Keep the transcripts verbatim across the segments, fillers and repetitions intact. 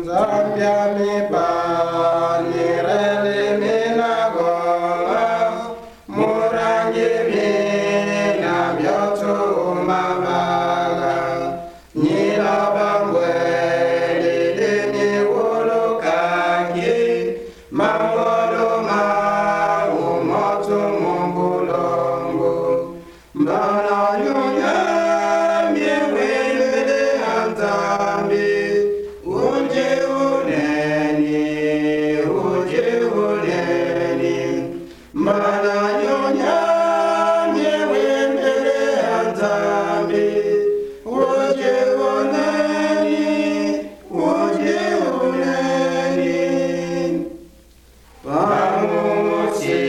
Zambia mi pa nirele minagola murangi mina byoto mabaga nila bambwele deni wolokangi mangolo ma umoto mongolongo mbana nyonya miwele antambi uje uneni uje uneni mbana nyonya miwele antambi uje uneni uje uneni pamusi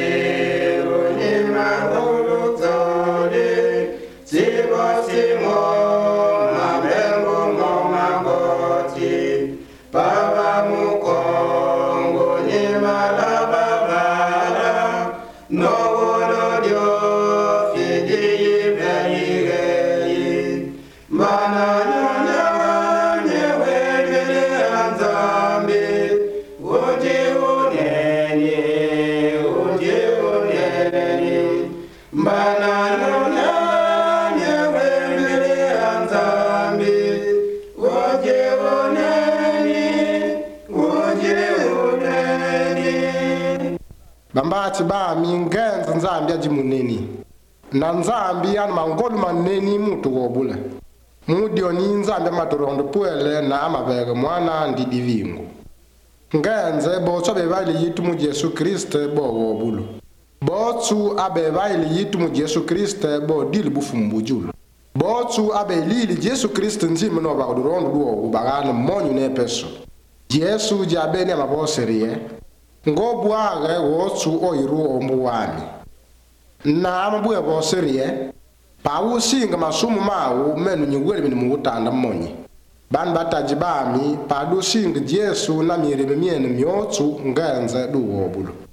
unimagulutole sibosimo mabembo momagoti Baba mukongo ni malababara no wolodio fidi yibeyigeyi mana nyonya nyewegele anzambi uji uneni uji uneni mana nyonya nyewegele anzambi uji uneni Bambati ba mingenza nzambi ajimuneni na nzambi yani mangolu maneni mutu wobula mudio ni nzambi matorondo puele na amabege mwana ndi divingu ngenze botso bebaili yitu mu Yesu Kristo bo wobulu botsu abe baili yitu mu Yesu Kristo bo dili bufumbujulu botsu abe lili Yesu Kristo nzima no bagorondo duo ubagana monyu ne peso Yesu jabeni amaboserie ngobwage wotsu oyiru omuwami na amabuye boserie pawu singa masumu mawu menu nyigwele bini muutanda mmonyi ban bataji bami padu singa Yesu na mirebe miene myotsu ngenze duwobulu